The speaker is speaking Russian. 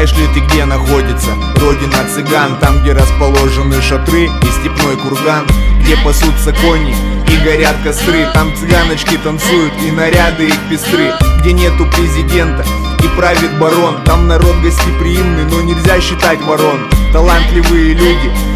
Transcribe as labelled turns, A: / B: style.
A: Знаешь ли ты, где находится родина цыган? Там, где расположены шатры и степной курган, где пасутся кони и горят костры. Там цыганочки танцуют и наряды их пестры, где нету президента и правит барон. Там народ гостеприимный, но нельзя считать ворон. Талантливые люди